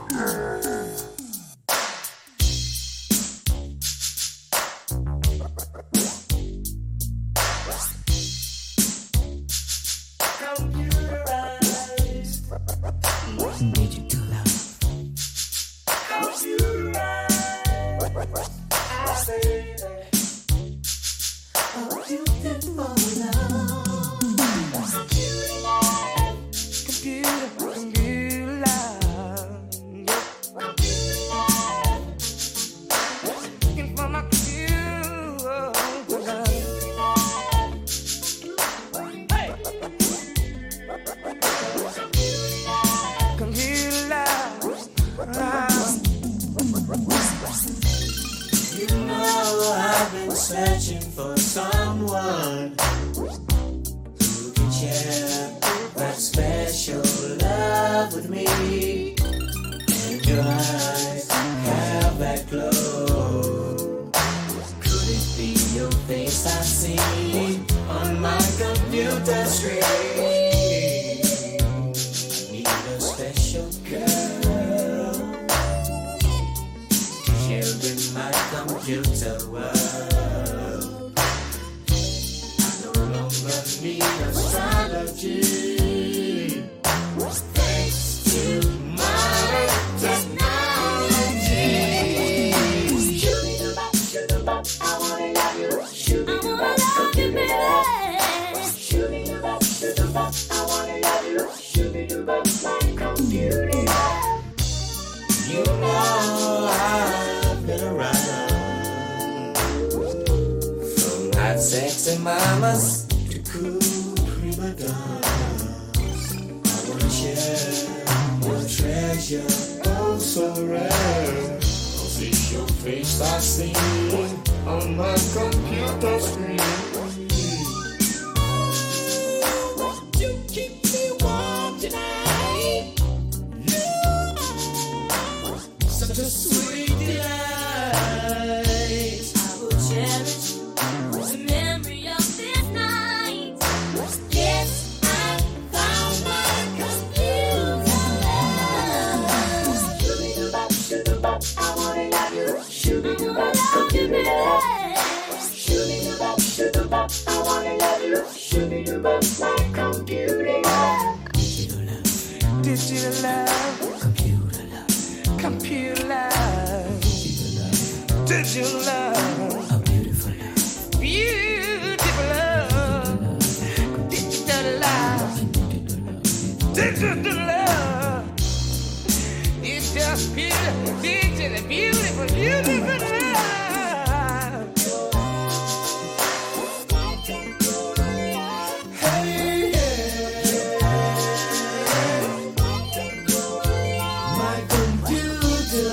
Searching for someone who can share that special love with me. And your eyes have that glow. Could it be your face I see on my computer screen? I need a special girl to share in my computer world. Need astrology. Thanks to modern technology. Shoot-a-bop, I wanna love you. Shoot-a-bop, baby. Shoot-a-bop, I wanna love you. Shoot-a-bop, my computer. You know I've been around from hot sexy mamas. Cool prima donnas. I wanna share your treasure, oh so rare. 'Cause it's your face I see on my computer screen. You keep me warm tonight. Such a sweet delight. I will cherish the memory of this night. Yes, I found my computer love. Shoot-a-bop, I wanna love you. Shoot-a-bop, computer. Shoot-a-bop, I wanna love you. Shoot-a-bop, my computer. Digital love. Digital love. Computer love. Computer love. Digital love. A beautiful love. Beautiful love. Digital love. Digital love. It's just beautiful, digital, beautiful, beautiful love. Hey, yeah. My computer.